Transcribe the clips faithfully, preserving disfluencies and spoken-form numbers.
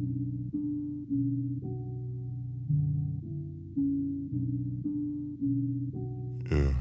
Yeah.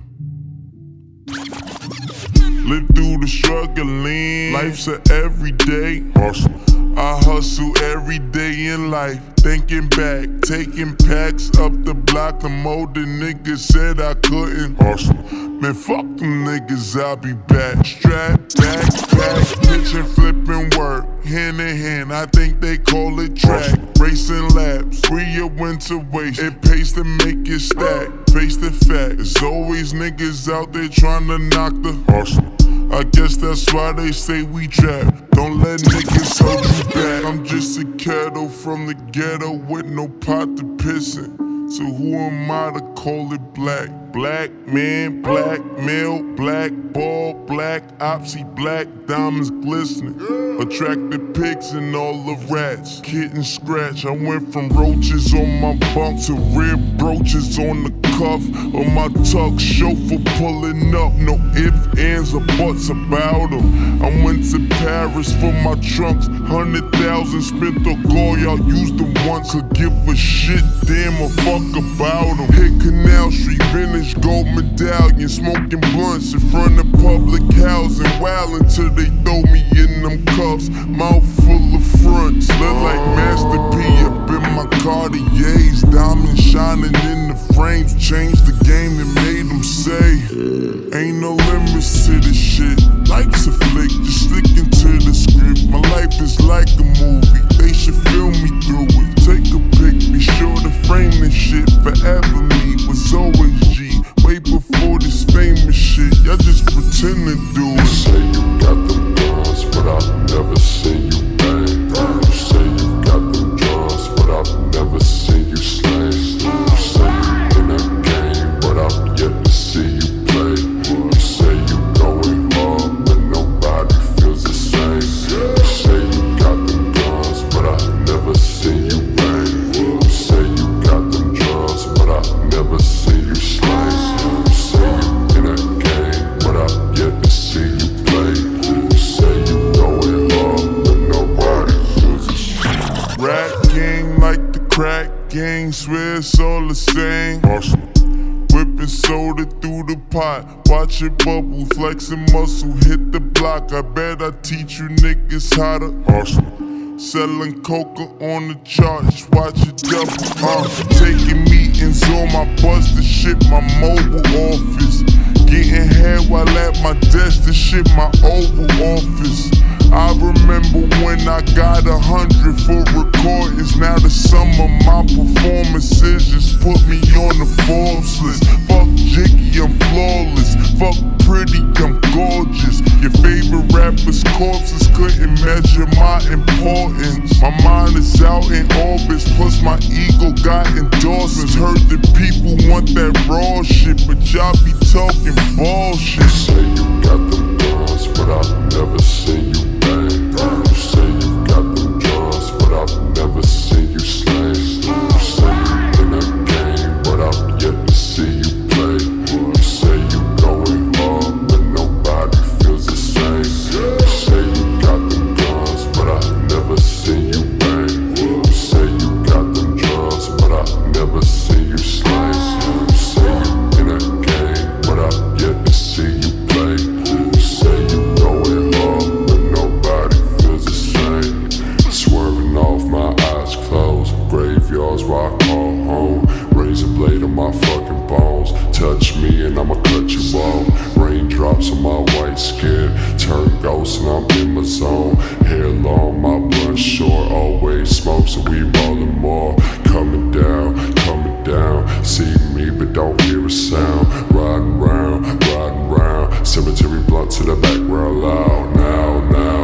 Live through the struggling, life's a everyday hustle. I hustle every day in life, thinking back, taking packs up the block. The older niggas said I couldn't hustle. Man, fuck them niggas, I'll be back. Strap, back, back, pitch and flipping work, hand in hand, I think they call it track. Racing laps, free your winter waste, it pays to make it stack. Face the fact, there's always niggas out there trying to knock the hustle. I guess that's why they say we trap. Don't let niggas hold you back. I'm just a cattle from the ghetto with no pot to piss in. So who am I to call it black? Black man, black male, black ball, black opsy, black diamonds glistening. Attracted pigs and all the rats. Kitten scratch, I went from roaches on my bunk to rib brooches on the cuff of my tuck. Chauffeur pulling up, no ifs, ands, or buts about them. I went to Paris for my trunks, hundred thousand spent on gold, y'all used them once. Could give a shit, damn a fuck about them. Hit Canal Street, vintage gold medallion, smoking blunts in front of public housing. Wild until they throw me in them cuffs, mouth full of fronts. Look like Master P up in my Cartiers, diamonds shining in the frames. Changed the game and made them say, ain't no limits to this shit. Life's a flick, just sticking to the script. My life is like a movie, they should film me through it. Take a pic, be sure to frame this shit. Forever me was always G, way before this famous shit. Y'all just pretend to do it. You say you got them guns, but I've never seen you bang. You say you got them guns, but I've never seen you slang. You say you in a game, but I've yet to see you play. You say you going hard, but nobody feels the same. You say you got them guns, but I've never seen you bang. You say you got them drugs, but I've never seen you slang. You say you in a game, but I've yet to see you play. You say you going hard, but nobody feels the same. Rap gang like the crack gang, swear it's all the same. Whipping soda through the pot, watch it bubble, flexing muscle, hit the block. I bet I teach you niggas how to hustle. Selling coca on the charts, watch it double. Uh, taking meetings on my bus to shit my mobile office. Getting head while at my desk to shit my Oval Office. I remember when I got a hundred for recordings. Now the sum of my performances just put me on the Forbes list. Fuck Jiggy, I'm flawless. Fuck pretty, I'm gorgeous. Your favorite rapper's corpses couldn't measure my importance. My mind is out in orbits, plus my ego got endorsements. Heard that people want that raw shit, but y'all be talking bullshit. You say you got them guns, but I've never seen you bang. You say you got them guns, but I've never seen you slang. You say you in a game, but I've yet to see you play. You say you going hard, but nobody feels the same. You say you got them guns, but I've never seen you bang. You say you got them drugs, but I've never seen you slang. You say you in a game, but I've yet to see you play. You say you going hard, but nobody feels the same. Swerving off, my eyes closed, graveyards where I call home. Razor blade on my fucking bones, touch me and I'ma cut you off. Raindrops on my white skin, turn ghost and I'm in my zone. Hair long, my blunt short, always smoke so we rollin' more. Coming down, coming down, see me but don't hear a sound. Riding round, riding round, cemetery blunt to the background loud. Now,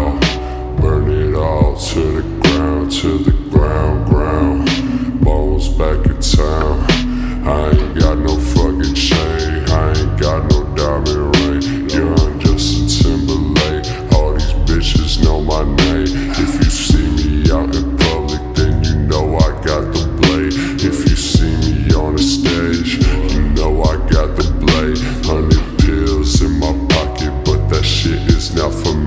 now, burn it all to the ground, to the ground, ground. Bones back in town, I ain't got no fucking chain, I ain't got no diamond ring. Young Justin Timberlake, all these bitches know my name. If you see me out in public, then you know I got the blade. If you see me on the stage, you know I got the blade. Hundred pills in my pocket, but that shit is not for me.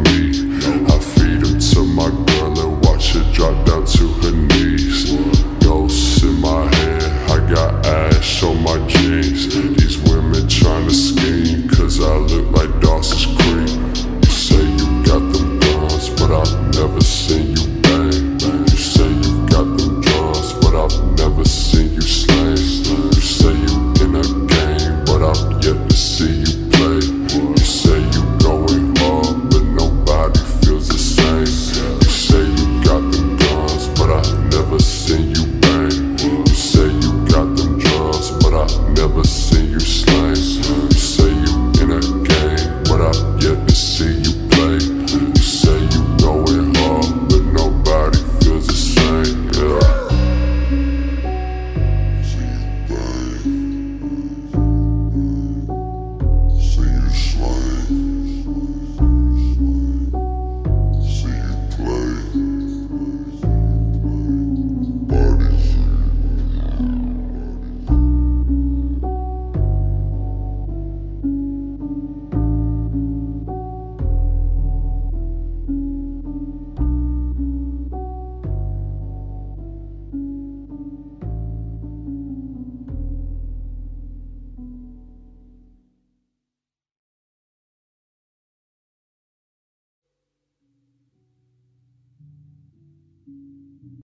yet to see you play. You say you going hard, but nobody feels the same. You say you got them guns, but I never seen you bang. You say you got them drugs, but I never seen you slang. You say you in a game, but I yet to see you play. You say you going hard, but nobody feels the same. Yeah.